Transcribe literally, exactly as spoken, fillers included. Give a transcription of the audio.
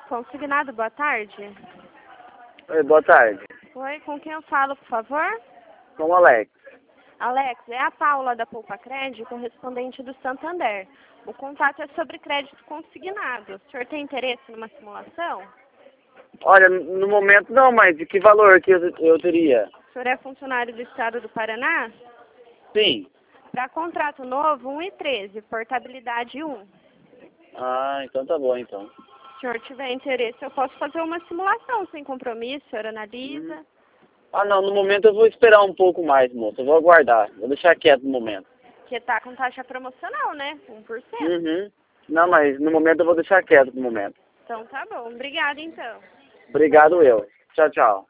Consignado, boa tarde. Oi, boa tarde. Oi, com quem eu falo, por favor? Com o Alex. Alex, é a Paula da Poupa Crédito, correspondente do Santander. O contato é sobre crédito consignado. O senhor tem interesse numa simulação? Olha, no momento não, mas de que valor que eu, eu teria? O senhor é funcionário do Estado do Paraná? Sim. Para contrato novo, um e treze, portabilidade um. Ah, então tá bom, então. Se o senhor tiver interesse, eu posso fazer uma simulação sem compromisso, o senhor analisa. Hum. Ah, não, no momento eu vou esperar um pouco mais, moça. Eu vou aguardar. Vou deixar quieto no momento. Porque tá com taxa promocional, né? um por cento. Uhum. Não, mas no momento eu vou deixar quieto no momento. Então tá bom. Obrigada, então. Obrigado eu. Tchau, tchau.